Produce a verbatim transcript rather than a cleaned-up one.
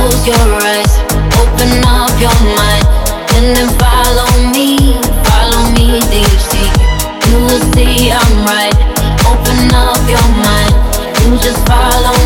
close your eyes, open up your mind, and then follow me, follow me deep sea. You will see I'm right. Open up your mind, you just follow